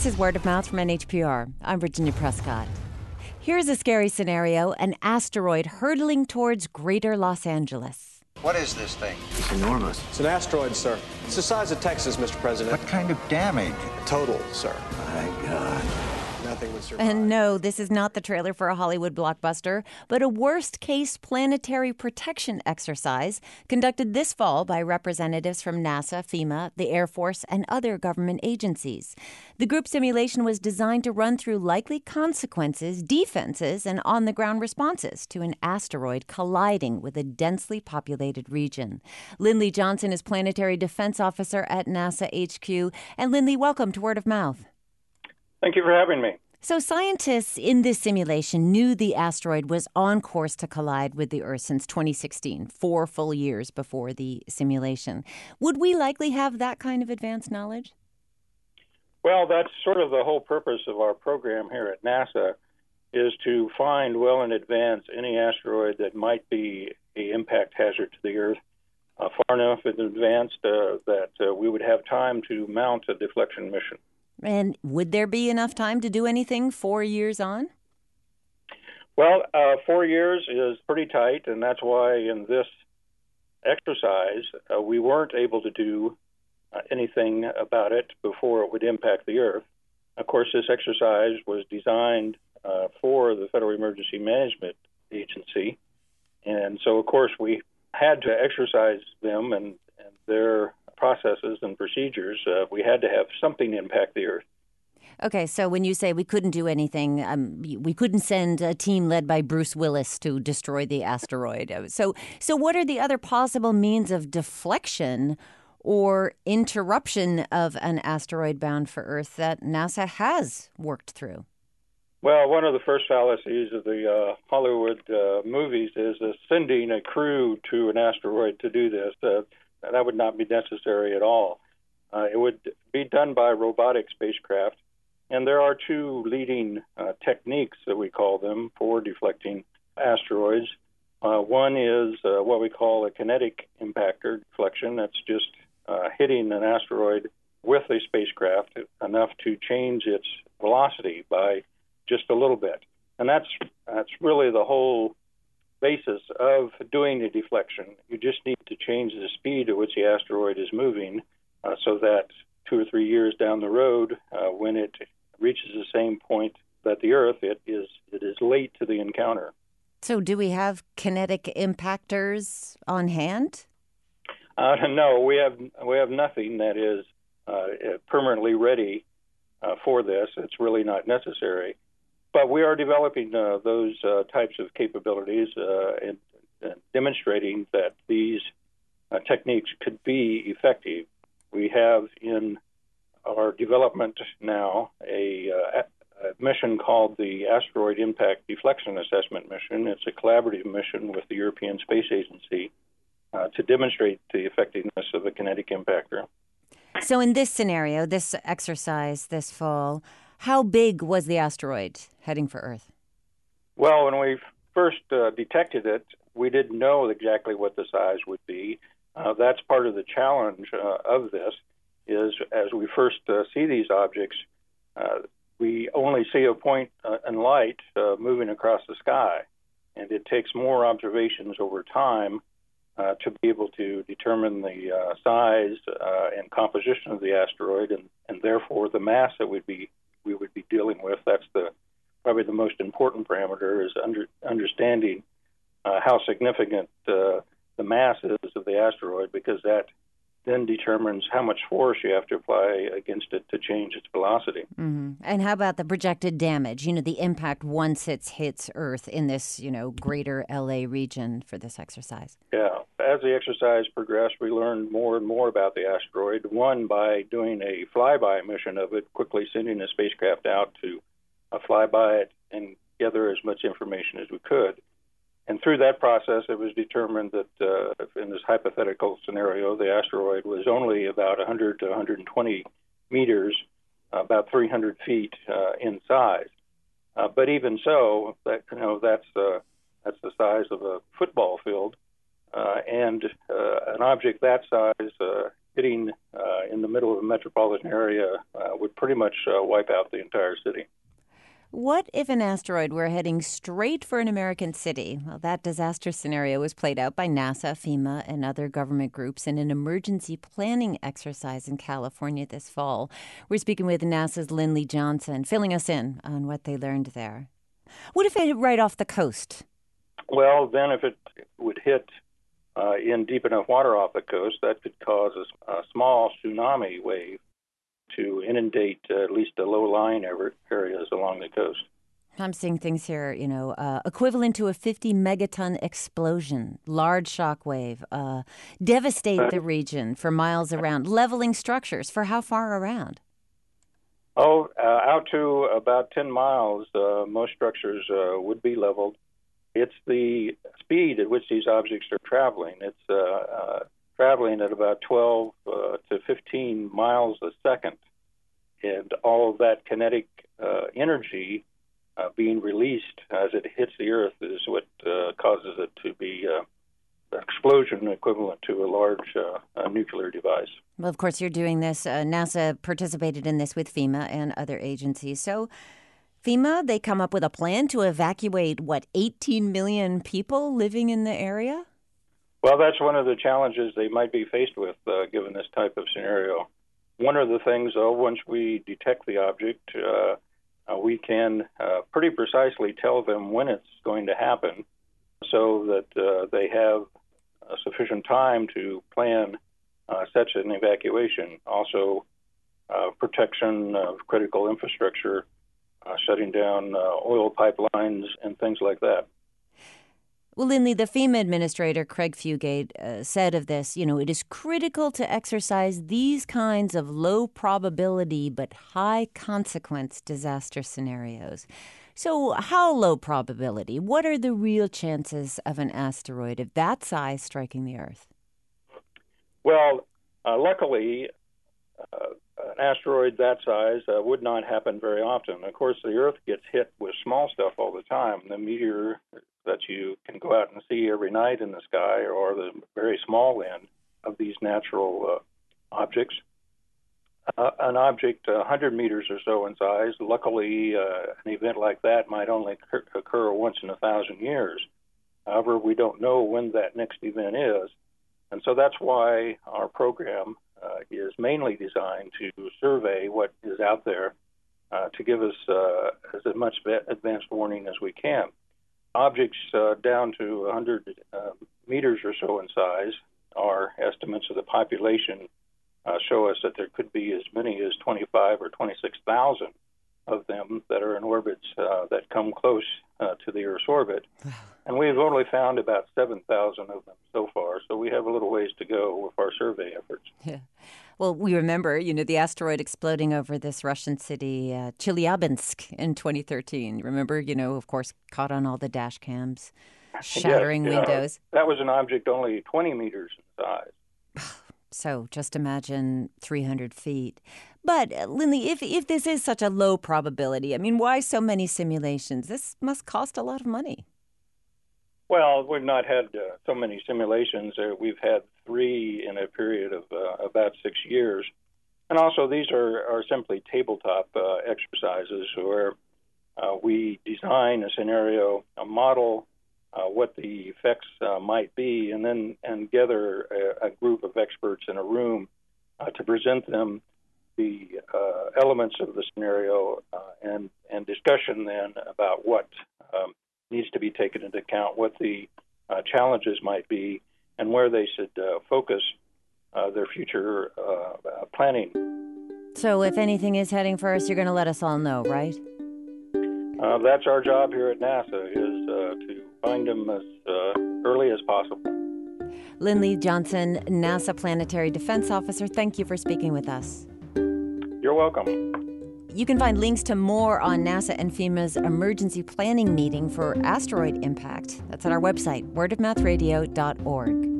This is Word of Mouth from NHPR. I'm Virginia Prescott. Here's a scary scenario: an asteroid hurtling towards greater Los Angeles. What is this thing? It's enormous. It's an asteroid, sir. It's the size of Texas, Mr. President. What kind of damage? Total, sir. My God. Nothing would survive. And no, this is not the trailer for a Hollywood blockbuster, but a worst-case planetary protection exercise conducted this fall by representatives from NASA, FEMA, the Air Force, and other government agencies. The group simulation was designed to run through likely consequences, defenses, and on-the-ground responses to an asteroid colliding with a densely populated region. Lindley Johnson is Planetary Defense Officer at NASA HQ. And Lindley, welcome to Word of Mouth. Thank you for having me. So scientists in this simulation knew the asteroid was on course to collide with the Earth since 2016, 4 full years before the simulation. Would we likely have that kind of advanced knowledge? Well, that's sort of the whole purpose of our program here at NASA, is to find well in advance any asteroid that might be an impact hazard to the Earth, far enough in advance that we would have time to mount a deflection mission. And would there be enough time to do anything 4 years on? Well, 4 years is pretty tight, and that's why in this exercise we weren't able to do anything about it before it would impact the Earth. Of course, this exercise was designed for the Federal Emergency Management Agency, and so, of course, we had to exercise them and their processes and procedures. We had to have something impact the Earth. Okay, so when you say we couldn't do anything, we couldn't send a team led by Bruce Willis to destroy the asteroid. So what are the other possible means of deflection or interruption of an asteroid bound for Earth that NASA has worked through? Well, one of the first fallacies of the Hollywood movies is sending a crew to an asteroid to do this. That would not be necessary at all. It would be done by robotic spacecraft, and there are 2 leading techniques, that we call them, for deflecting asteroids. One is what we call a kinetic impactor deflection. That's just hitting an asteroid with a spacecraft enough to change its velocity by just a little bit. And that's really the whole basis of doing the deflection. You just need to change the speed at which the asteroid is moving so that 2 or 3 years down the road, when it reaches the same point that the Earth, it is late to the encounter. So do we have kinetic impactors on hand? No, we have nothing that is permanently ready for this. It's really not necessary. But we are developing those types of capabilities and demonstrating that these techniques could be effective. We have in our development now a mission called the Asteroid Impact Deflection Assessment Mission. It's a collaborative mission with the European Space Agency to demonstrate the effectiveness of a kinetic impactor. So in this scenario, this exercise this fall, how big was the asteroid heading for Earth? Well, when we first detected it, we didn't know exactly what the size would be. That's part of the challenge of this, is as we first see these objects, we only see a point in light moving across the sky, and it takes more observations over time to be able to determine the size and composition of the asteroid, and therefore the mass that we would be dealing with. That's probably the most important parameter, is understanding how significant the mass is of the asteroid, because that then determines how much force you have to apply against it to change its velocity. Mm-hmm. And how about the projected damage? The impact once it hits Earth in this, greater LA region for this exercise. Yeah. As the exercise progressed, we learned more and more about the asteroid. One, by doing a flyby mission of it, quickly sending a spacecraft out to fly by it and gather as much information as we could. And through that process, it was determined that in this hypothetical scenario, the asteroid was only about 100 to 120 meters, about 300 feet in size. But even so, that's the size of a football field, and an object that size hitting in the middle of a metropolitan area would pretty much wipe out the entire city. What if an asteroid were heading straight for an American city? Well, that disaster scenario was played out by NASA, FEMA, and other government groups in an emergency planning exercise in California this fall. We're speaking with NASA's Lindley Johnson, filling us in on what they learned there. What if it hit right off the coast? Well, then if it would hit in deep enough water off the coast, that could cause a small tsunami wave to inundate at least the low-lying areas along the coast. I'm seeing things here, equivalent to a 50-megaton explosion, large shock wave, devastate the region for miles around, leveling structures. For how far around? Out to about 10 miles, most structures would be leveled. It's the speed at which these objects are traveling. It's traveling at about 12 to 15 miles a second. And all of that kinetic energy being released as it hits the Earth is what causes it to be an explosion equivalent to a large nuclear device. Well, of course, you're doing this. NASA participated in this with FEMA and other agencies. So FEMA, they come up with a plan to evacuate, 18 million people living in the area? Well, that's one of the challenges they might be faced with given this type of scenario. One of the things, though, once we detect the object, we can pretty precisely tell them when it's going to happen so that they have sufficient time to plan such an evacuation. Also, protection of critical infrastructure, shutting down oil pipelines and things like that. Well, Lindley, the FEMA administrator, Craig Fugate, said of this, it is critical to exercise these kinds of low probability but high consequence disaster scenarios. So how low probability? What are the real chances of an asteroid of that size striking the Earth? Well, luckily, an asteroid that size would not happen very often. Of course, the Earth gets hit with small stuff all the time. The meteor that you can go out and see every night in the sky, or the very small end of these natural objects. An object 100 meters or so in size, luckily an event like that might only occur once in 1,000 years. However, we don't know when that next event is. And so that's why our program is mainly designed to survey what is out there to give us as much advanced warning as we can. Objects down to 100 meters or so in size, our estimates of the population show us that there could be as many as 25 or 26,000 of them that are in orbits that come close to the Earth's orbit. And we've only found about 7,000 of them so far, so we have a little ways to go with our survey efforts. Yeah. Well, we remember, the asteroid exploding over this Russian city, Chelyabinsk, in 2013. Remember, of course, caught on all the dash cams, shattering windows. That was an object only 20 meters in size. So just imagine 300 feet. But, Lindley, if this is such a low probability, why so many simulations? This must cost a lot of money. Well, we've not had so many simulations. We've had 3 in a period of about 6 years. And also, these are simply tabletop exercises where we design a scenario, a model, what the effects might be, and gather a group of experts in a room to present them the elements of the scenario and discussion then about what needs to be taken into account, what the challenges might be, and where they should focus their future planning. So if anything is heading for us, you're going to let us all know, right? That's our job here at NASA, is to find them as early as possible. Lindley Johnson, NASA Planetary Defense Officer, thank you for speaking with us. You're welcome. You can find links to more on NASA and FEMA's emergency planning meeting for asteroid impact. That's at our website, wordofmathradio.org.